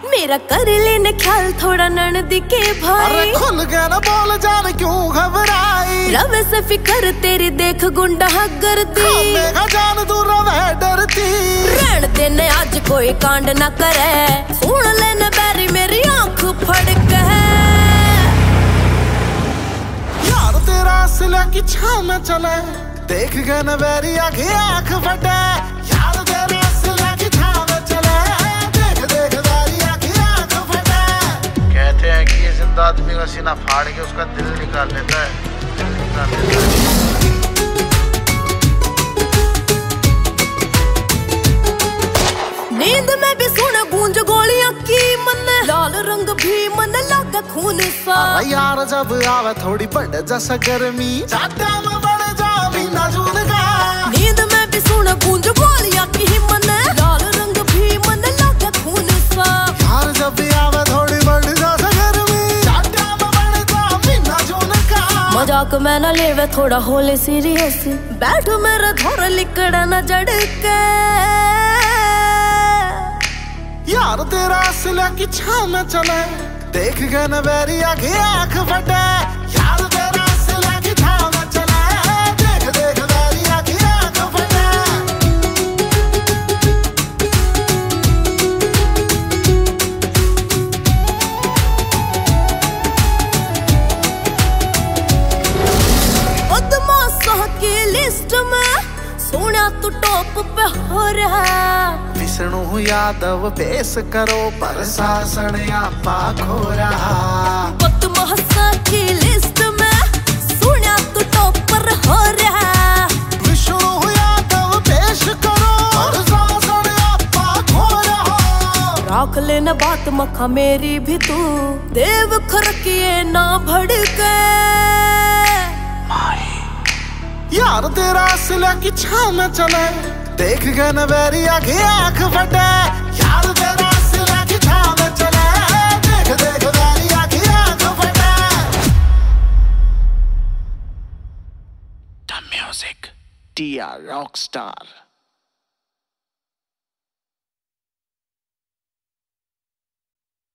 मेरा कर लेने ख्याल थोड़ा ननदी के भाई। अरे खुल गया ना बोल जान क्यों घबराई। रवे से फिकर तेरी देख गुंडा करती। जान तू रवे डरती। रहन देने आज कोई कांड ना करे। सुन लेने बैरी मेरी आंख फड़क है। यार तेरा असला की छाव में चले। देख गए न बैरी आगे आंख फटे। यार तेरा असला की छाव में चले। देख देख बैरी आगे आंख फटे। कहते हैं कि ये जिंदा आदमी का सीना फाड़ के उसका दिल निकाल लेता है। दिल निकाल लेता है। नींद में भी सुन गूंज गोलियां की मन। लाल रंग भी मन लगा खून सा। यार जब आवे थोड़ी बढ़ जैसा गर्मी। चाटा में बढ़ जा बिना जून का। नींद में भी सुन गूंज गोलियां की मन। लाल रंग भी मन लगा खून सा। यार जब आवे थोड़ी बढ़ जैसा गर्मी। चाटा में बढ़ जा बिना जून का। मजाक में न लेवे थोड़ा होले सीरियस। बैठ मेरा धोर लिकड़ा न जड़ के। यार तेरा असला की छाव में चले। देख गए न बैरी आगे आंख फटे। यार तेरा असला की छाव में चले। देख देख बैरी आगे आंख फटे। बदमाशों की लिस्ट में सोना तू टॉप पे हो रहा। विष्णु यादव पेश करो प्रशासन आपा खो रहा। बदमाशों की लिस्ट में सोना तू टॉप पर हो रहा। विष्णु यादव पेश करो प्रशासन आपा खो रहा। राख लेना बात मखा मेरी भी तू। देव खरकिए ना भड़के। यार तेरा असला की छाव में चले। देख गए न बैरी आगे आंख फटे। यार तेरा असला की छाव में चले। देख देख बैरी आगे आंख फटे। The music, DR Rockstar.